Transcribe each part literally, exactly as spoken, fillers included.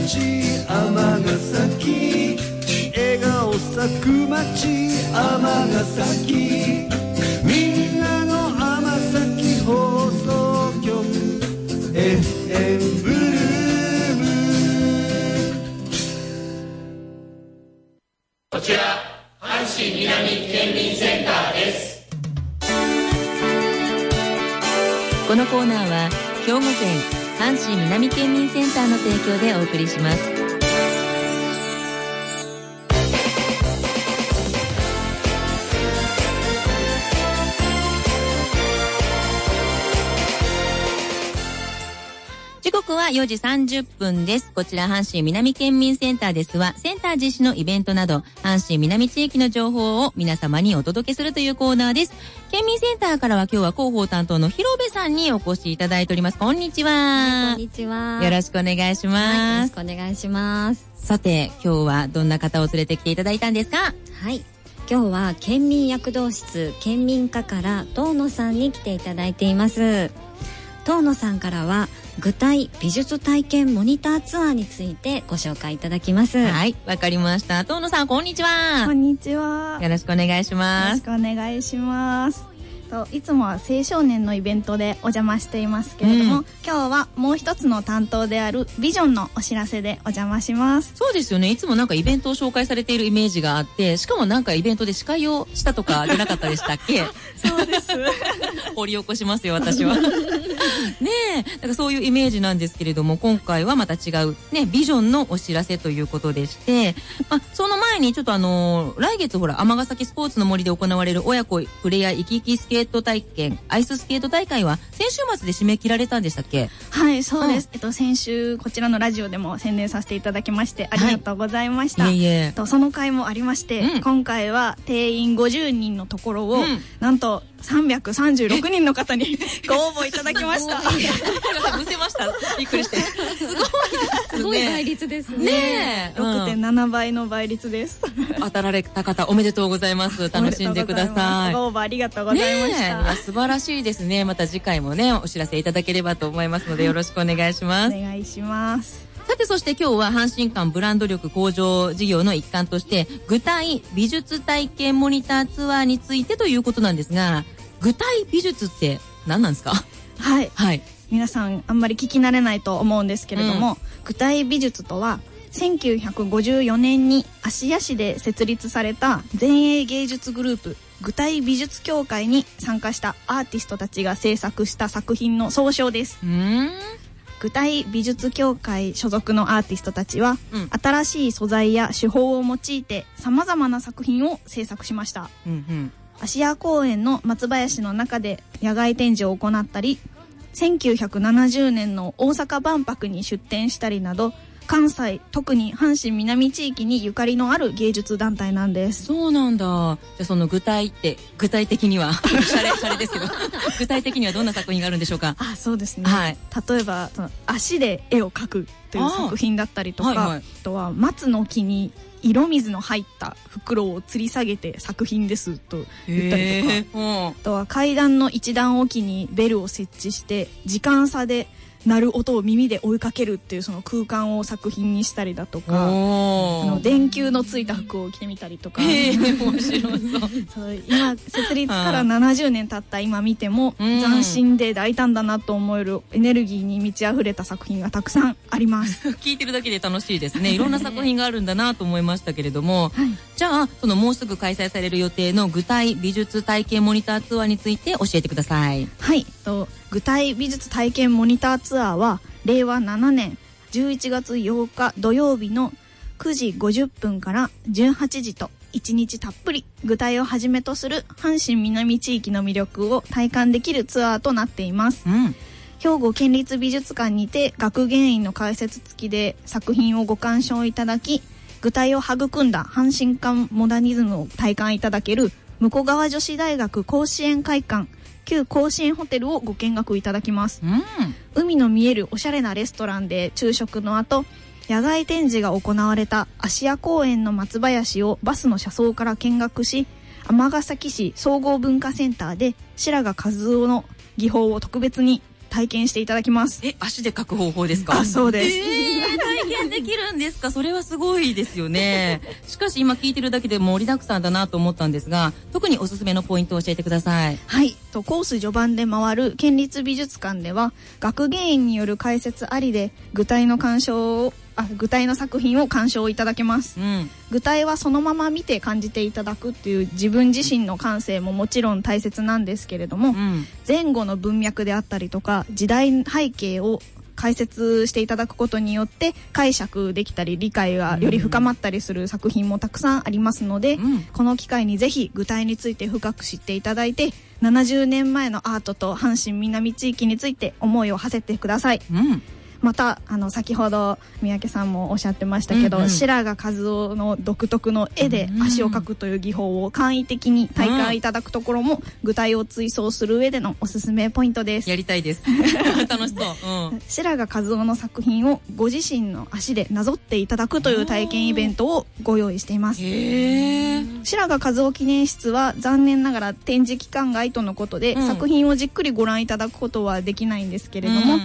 町尼崎、笑顔咲く町尼崎、みんなの尼崎放送局 エフエム ブルーム。 こちら阪神南県民センターです。 このコーナーは兵庫県阪神南県民センターの提供でお送りします。時刻はよじさんじゅっぷんです。こちら阪神南県民センターですは、センター実施のイベントなど阪神南地域の情報を皆様にお届けするというコーナーです。県民センターからは今日は広報担当の広部さんにお越しいただいております。こんにちは。 はい、こんにちは。 よろしくお願いします。はい、 よろしくお願いします。 さて、今日はどんな方を連れてきていただいたんですか？ はい、今日は県民躍動室県民課から遠野さんに来ていただいています。遠野さんからは具体美術体験モニターツアーについてご紹介いただきます。 はい、わかりました。遠野さん、こんにちは。 こんにちは。 よろしくお願いします。 よろしくお願いします。といつもは青少年のイベントでお邪魔していますけれども、うん、今日はもう一つの担当であるビジョンのお知らせでお邪魔します。 そうですよね。いつもなんかイベントを紹介されているイメージがあって、しかもなんかイベントで司会をしたとか出なかったでしたっけ？ そうです。 掘り起こしますよ、私は。ねえ、だからそういうイメージなんですけれども、今回はまた違うね、ビジョンのお知らせということでして、まあ、その前にちょっとあのー、来月ほら、尼崎スポーツの森で行われる親子プレイヤー行き来スケート体験、アイススケート大会は先週末で締め切られたんでしたっけ？ はい、そうです。うん、えっと、先週こちらのラジオでも宣伝させていただきましてありがとうございました。はい、いえいえとその回もありまして、うん、今回は定員ごじゅうにんのところを、うん、なんとさんびゃくさんじゅうろくにんの方にご応募いただきました。 むせました。びっくりして。すごいですね。 すごい倍率ですね。 ねえ、 ろくてんなな 倍の倍率です。 当たられた方おめでとうございます。楽しんでください。 ご応募ありがとうございました。 ね、素晴らしいですね。また次回もね、お知らせいただければと思いますのでよろしくお願いします。 お願いします。 さて、そして今日は阪神間ブランド力向上事業の一環として具体美術体験モニターツアーについてということなんですが、具体美術って何なんですか？ はい、 はい、 皆さんあんまり聞き慣れないと思うんですけれども、うん、具体美術とはせんきゅうひゃくごじゅうよねんに芦屋市で設立された前衛芸術グループ具体美術協会に参加したアーティストたちが制作した作品の総称です。 うーん、 具体美術協会所属のアーティストたちは、うん、新しい素材や手法を用いてさまざまな作品を制作しました。 うんうん、 芦屋公園の松林の中で野外展示を行ったり、せんきゅうひゃくななじゅうねんの大阪万博に出展したりなど、関西、特に阪神南地域にゆかりのある芸術団体なんです。 そうなんだ。じゃあその具体って具体的にはシャレシャレですけど具体的にはどんな作品があるんでしょうか？ あ、そうですね、 はい、 例えばその足で絵を描くという作品だったりとか、 あ,、はいはい、あとは松の木に色水の入った袋を吊り下げて作品ですと言ったりとか、うん、あとは階段の一段置きにベルを設置して時間差で鳴る音を耳で追いかけるっていうその空間を作品にしたりだとか、あの電球のついた服を着てみたりとか、 面白そうそう今設立からななじゅうねん経った今見ても、うん、斬新で大胆だなと思えるエネルギーに満ち溢れた作品がたくさんあります聞いてるだけで楽しいですね。いろんな作品があるんだなと思いましたけれども、 はい、 じゃあそのもうすぐ開催される予定の具体美術体験モニターツアーについて教えてください。 はい、と具体美術体験モニターツアーはれいわななねんじゅういちがつようか土曜日のくじごじゅっぷんからじゅうはちじといちにちたっぷり具体をはじめとする阪神南地域の魅力を体感できるツアーとなっています。 うん、 兵庫県立美術館にて学芸員の解説付きで作品をご鑑賞いただき、具体を育んだ阪神間モダニズムを体感いただける武庫川女子大学甲子園会館旧甲子園ホテルをご見学いただきます。 うん、 海の見えるおしゃれなレストランで昼食の後、野外展示が行われた芦屋公園の松林をバスの車窓から見学し、尼崎市総合文化センターで白髪和夫の技法を特別に体験していただきます。 え、足で描く方法ですか？ あ、そうです。 えー、体験できるんですか。それはすごいですよね。しかし今聞いてるだけで盛りだくさんだなと思ったんですが、特におすすめのポイントを教えてください。 はい、とコース序盤で回る県立美術館では学芸員による解説ありで具体の鑑賞をあ具体の作品を鑑賞いただけます、うん、具体はそのまま見て感じていただくっていう自分自身の感性ももちろん大切なんですけれども、うん、前後の文脈であったりとか時代背景を解説していただくことによって解釈できたり理解がより深まったりする作品もたくさんありますので、うん、この機会にぜひ具体について深く知っていただいてななじゅうねんまえのアートと阪神南地域について思いを馳せてください、うん、またあの先ほど三宅さんもおっしゃってましたけど、うんうん、白髪和夫の独特の絵で足を描くという技法を簡易的に体感いただくところも具体を追想する上でのおすすめポイントです。 やりたいです楽しそう、うん、 白髪和夫の作品をご自身の足でなぞっていただくという体験イベントをご用意しています。へー。白髪和夫記念室は残念ながら展示期間外とのことで、うん、作品をじっくりご覧いただくことはできないんですけれども、うん、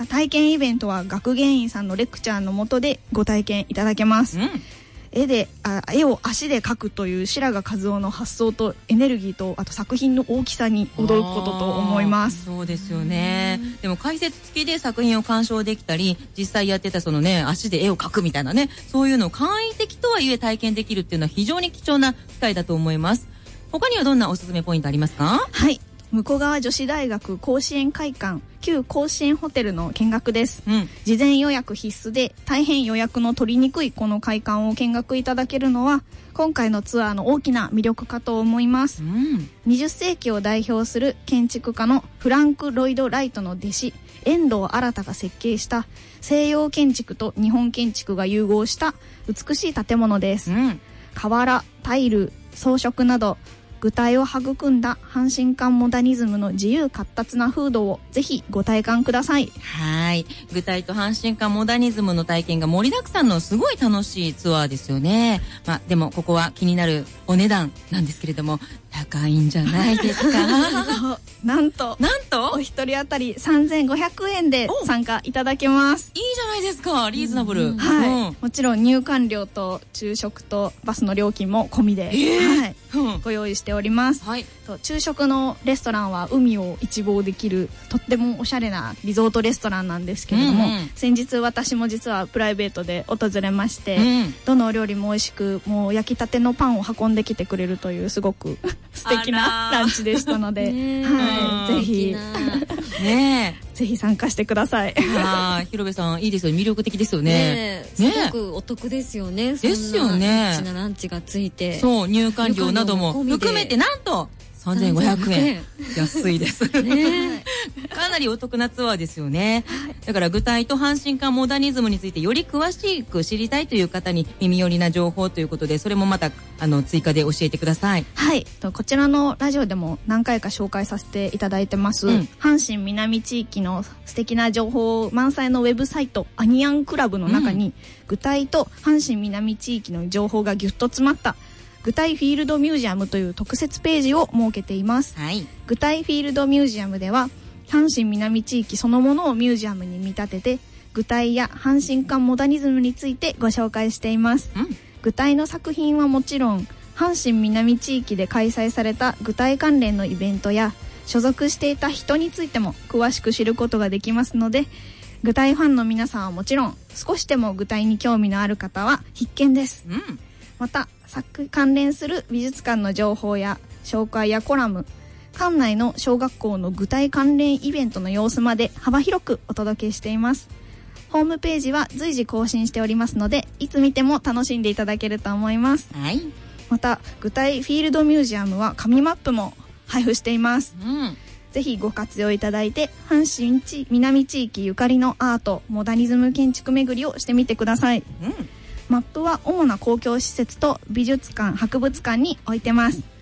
体験イベントは学芸員さんのレクチャーの下でご体験いただけます、うん、絵であ絵を足で描くという白髪和夫の発想とエネルギーとあと作品の大きさに驚くことと思います。 そうですよね。でも解説付きで作品を鑑賞できたり実際やってたそのね足で絵を描くみたいなねそういうのを簡易的とはいえ体験できるっていうのは非常に貴重な機会だと思います。他にはどんなおすすめポイントありますか？ はい、向川女子大学甲子園会館旧甲子園ホテルの見学です、うん、事前予約必須で大変予約の取りにくいこの会館を見学いただけるのは今回のツアーの大きな魅力かと思います、うん、にじゅっせいきを代表する建築家のフランク・ロイド・ライトの弟子遠藤新が設計した西洋建築と日本建築が融合した美しい建物です、うん、瓦、タイル、装飾など具体を育んだ阪神館モダニズムの自由闊達な風土をぜひご体感ください。 はい。具体と阪神館モダニズムの体験が盛りだくさんのすごい楽しいツアーですよね。まあでもここは気になるお値段なんですけれども高いんじゃないですかなんとなんとお一人当たりさんぜんごひゃくえんで参加いただけます。 いいじゃないですか。リーズナブル、うん、 はい、うん、もちろん入館料と昼食とバスの料金も込みで、えー、はい、うん、ご用意しております、はい、と昼食のレストランは海を一望できるとってもおしゃれなリゾートレストランなんですけれども、うんうん、先日私も実はプライベートで訪れまして、うん、どのお料理も美味しくもう焼きたてのパンを運んできてくれるというすごく素敵なランチでしたので、はい、ぜひねえぜひ参加してください。 ああ、広部さんいいですよね。魅力的ですよね。 ねえ、すごくお得ですよね。 ですよね。 そんなリッチなランチがついて、 そう入館料なども含めてなんとさんぜんごひゃくえん安いですねかなりお得なツアーですよね。だから具体と阪神館モダニズムについてより詳しく知りたいという方に耳寄りな情報ということでそれもまたあの追加で教えてください。 はい、こちらのラジオでも何回か紹介させていただいてます、うん、阪神南地域の素敵な情報満載のウェブサイトアニアンクラブの中に、うん、具体と阪神南地域の情報がぎゅっと詰まった具体フィールドミュージアムという特設ページを設けています、はい、具体フィールドミュージアムでは阪神南地域そのものをミュージアムに見立てて具体や阪神館モダニズムについてご紹介しています、うん、具体の作品はもちろん阪神南地域で開催された具体関連のイベントや所属していた人についても詳しく知ることができますので具体ファンの皆さんはもちろん少しでも具体に興味のある方は必見です、うん、また作関連する美術館の情報や紹介やコラム館内の小学校の具体関連イベントの様子まで幅広くお届けしています。ホームページは随時更新しておりますのでいつ見ても楽しんでいただけると思います、はい、また具体フィールドミュージアムは紙マップも配布しています、うん、ぜひご活用いただいて阪神地南地域ゆかりのアートモダニズム建築巡りをしてみてください、うん、マップは主な公共施設と美術館博物館に置いてます。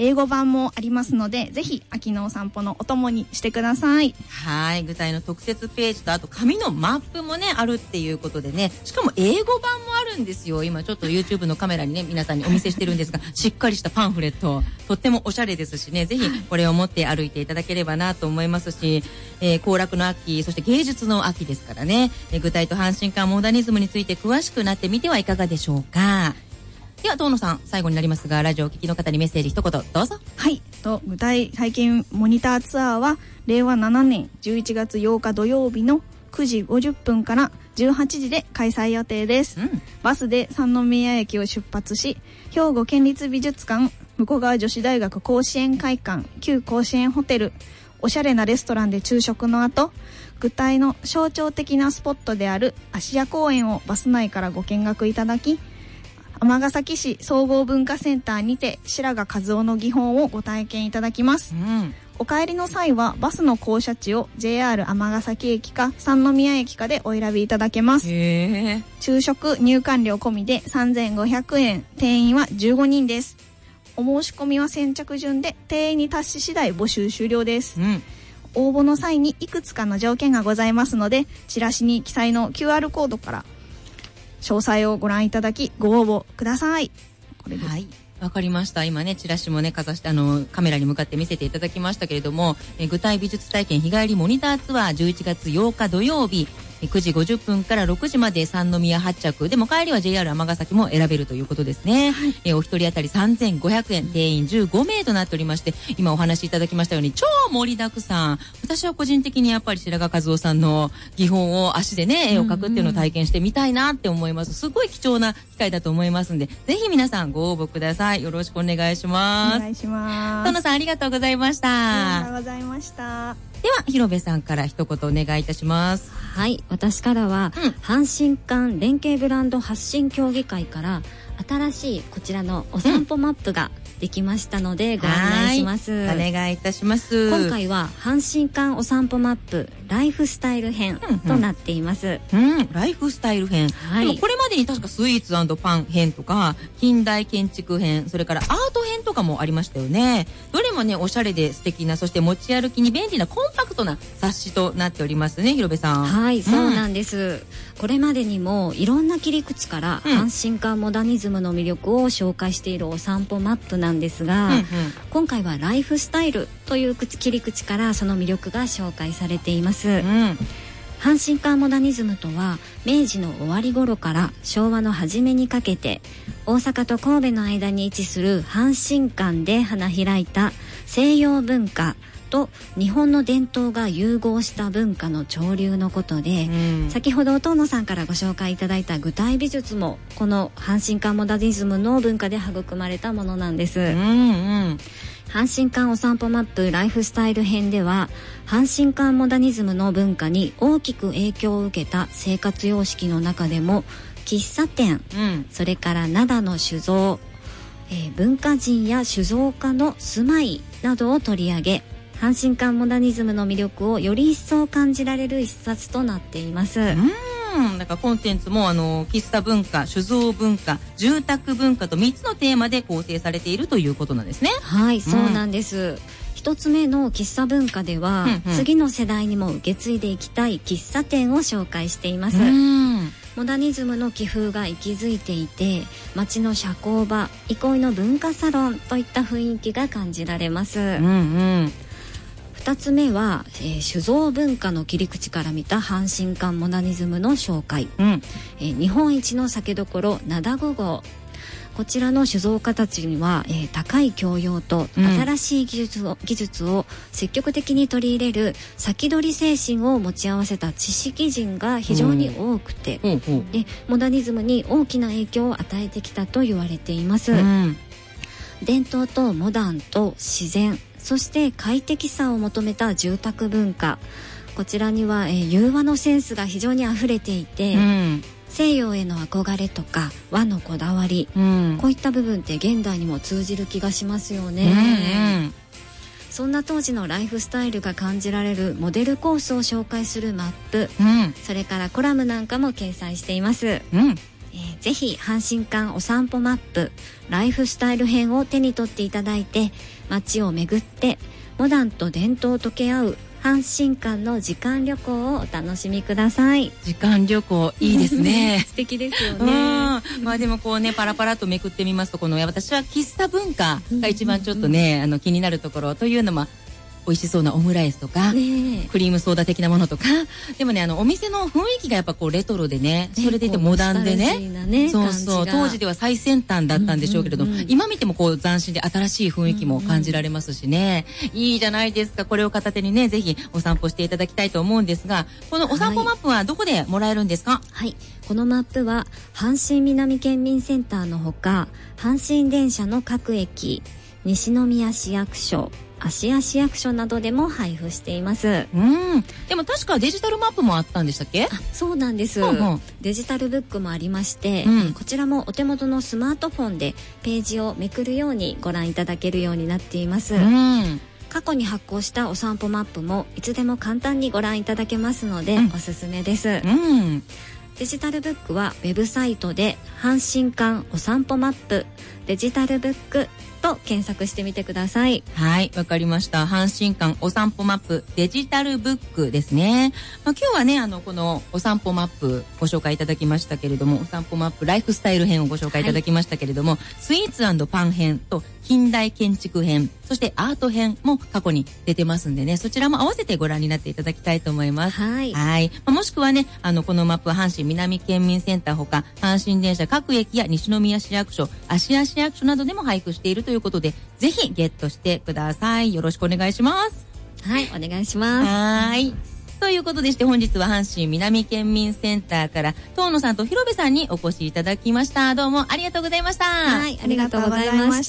英語版もありますので、ぜひ秋のお散歩のお供にしてください。 はい、具体の特設ページとあと紙のマップもねあるっていうことでね、しかも英語版もあるんですよ。今ちょっと YouTube のカメラにね皆さんにお見せしてるんですがしっかりしたパンフレット、とってもおしゃれですしね、ぜひこれを持って歩いていただければなと思いますし、えー、行楽の秋、そして芸術の秋ですからね、えー、具体と阪神間モダニズムについて詳しくなってみてはいかがでしょうか。では遠野さん、最後になりますがラジオをお聞きの方にメッセージ一言どうぞ。 はい、と具体体験モニターツアーはれいわななねんじゅういちがつようか土曜日のくじごじゅっぷんからじゅうはちじで開催予定です、うん、バスで三宮駅を出発し、兵庫県立美術館、向川女子大学甲子園会館、旧甲子園ホテル、おしゃれなレストランで昼食の後、具体の象徴的なスポットである芦屋公園をバス内からご見学いただき、尼崎市総合文化センターにて白髪和夫の技法をご体験いただきます、うん、お帰りの際はバスの降車地を ジェイアール 尼崎駅か三宮駅かでお選びいただけます。 へー。 昼食入館料込みでさんぜんごひゃくえん、定員はじゅうごにんです。お申し込みは先着順で定員に達し次第募集終了です、うん、応募の際にいくつかの条件がございますので、チラシに記載の キューアール コードから詳細をご覧いただきご応募ください。これです。 はい、わかりました。今ねチラシもねかざしてあのカメラに向かって見せていただきましたけれども、え具体美術体験日帰りモニターツアーじゅういちがつようか土曜日くじごじゅっぷんからろくじまで三宮発着でも帰りは ジェイアール 尼崎も選べるということですね、はい、えお一人当たりさんぜんごひゃくえん、定員じゅうごめいとなっておりまして、今お話しいただきましたように超盛りだくさん。私は個人的にやっぱり白髪和夫さんの技法を足でね絵を描くっていうのを体験してみたいなって思います。すごい貴重な機会だと思いますんで、ぜひ皆さんご応募ください。よろしくお願いします。 お願いします。 殿さんありがとうございました。 ありがとうございました。 では広部さんから一言お願いいたします。 はい、私からは、うん、阪神間連携ブランド発信協議会から新しいこちらのお散歩マップができましたので、うん、ご案内します。 お願いいたします。 今回は阪神間お散歩マップライフスタイル編となっています、 うんうん、ライフスタイル編、はい、でもこれまでに確かスイーツ&パン編とか近代建築編、それからアート編とかもありましたよね。どれもねおしゃれで素敵な、そして持ち歩きに便利なコンパクトな冊子となっておりますね。広部さん。 はい、うん、そうなんです。これまでにもいろんな切り口から阪神間モダニズムの魅力を紹介しているお散歩マップなんですが、うんうん、今回はライフスタイルという切り口からその魅力が紹介されています、うん、阪神間モダニズムとは明治の終わり頃から昭和の初めにかけて大阪と神戸の間に位置する阪神間で花開いた西洋文化と日本の伝統が融合した文化の潮流のことで、うん、先ほど遠野さんからご紹介いただいた具体美術もこの阪神間モダニズムの文化で育まれたものなんです、うんうん、阪神間お散歩マップライフスタイル編では阪神間モダニズムの文化に大きく影響を受けた生活様式の中でも喫茶店、うん、それから灘の酒造、えー、文化人や酒造家の住まいなどを取り上げ、阪神間モダニズムの魅力をより一層感じられる一冊となっています。 うん、だからコンテンツもあの喫茶文化、酒造文化、住宅文化とみっつのテーマで構成されているということなんですね。 はい、そうなんです、うん、一つ目の喫茶文化では、うんうん、次の世代にも受け継いでいきたい喫茶店を紹介しています。うん、モダニズムの気風が息づいていて、街の社交場、憩いの文化サロンといった雰囲気が感じられます。うんうん、ふたつめは、えー、酒造文化の切り口から見た阪神間モダニズムの紹介、うん、えー、日本一の酒どころ灘ご号、こちらの酒造家たちには、えー、高い教養と新しい技術を、うん、技術を積極的に取り入れる先取り精神を持ち合わせた知識人が非常に多くて、うん、でモダニズムに大きな影響を与えてきたと言われています、うん、伝統とモダンと自然、そして快適さを求めた住宅文化、こちらには、えー、融和のセンスが非常にあふれていて、うん、西洋への憧れとか和のこだわり、うん、こういった部分って現代にも通じる気がしますよね、うんうん、そんな当時のライフスタイルが感じられるモデルコースを紹介するマップ、うん、それからコラムなんかも掲載しています、うん、 えー、ぜひ阪神間お散歩マップライフスタイル編を手に取っていただいて、街を巡ってモダンと伝統を溶け合う阪神間の時間旅行をお楽しみください。 時間旅行いいですね。 素敵ですよね。 まあでもこうね、パラパラとめくってみますと、この私は喫茶文化が一番ちょっとね、うんうんうん、あの気になるところというのも、美味しそうなオムライスとか、ね、クリームソーダ的なものとか、でもね、あのお店の雰囲気がやっぱこうレトロでね、それでいてモダンでね、ね、そうそう、当時では最先端だったんでしょうけれど、うんうんうん、今見てもこう斬新で新しい雰囲気も感じられますしね、うんうん、いいじゃないですか。これを片手にね、ぜひお散歩していただきたいと思うんですが、このお散歩マップはどこでもらえるんですか？ はい、このマップは阪神南県民センターのほか、阪神電車の各駅、西宮市役所、芦屋市役所などでも配布しています。 うん。でも確かデジタルマップもあったんでしたっけ？あ、 そうなんです、うんうん、デジタルブックもありまして、うん、こちらもお手元のスマートフォンでページをめくるようにご覧いただけるようになっています。うん、過去に発行したお散歩マップもいつでも簡単にご覧いただけますので、うん、おすすめです。うん、デジタルブックはウェブサイトで阪神間お散歩マップデジタルブックと検索してみてください。 はい、わかりました。阪神間お散歩マップデジタルブックですね。まあ、今日はね、あのこのお散歩マップご紹介いただきましたけれども、お散歩マップライフスタイル編をご紹介いただきましたけれども、はい、スイーツ&パン編と近代建築編、そしてアート編も過去に出てますんでね、そちらも合わせてご覧になっていただきたいと思います。はい。はい。まあ、もしくはね、あのこのマップは阪神南県民センターほか、阪神電車各駅や西宮市役所、芦屋市役所などでも配布しているということで、ぜひゲットしてください。よろしくお願いします。 はい、お願いします。 はい。ということでして、本日は阪神南県民センターから遠野さんと広部さんにお越しいただきました。どうもありがとうございました。 はい、ありがとうございました。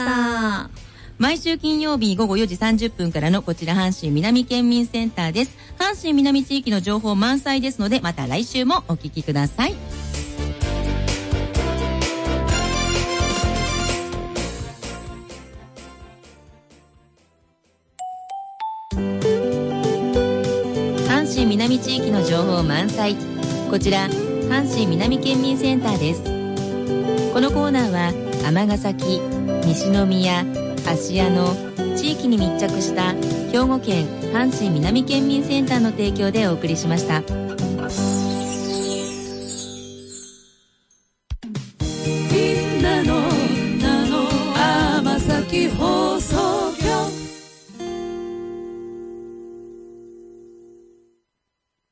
毎週金曜日午後よじさんじゅっぷんからのこちら阪神南県民センターです。阪神南地域の情報満載ですので、また来週もお聞きください。阪神南地域の情報満載、こちら阪神南県民センターです。このコーナーは尼崎、西宮、芦屋の地域に密着した兵庫県阪神南県民センターの提供でお送りしました。みんなの名の尼崎放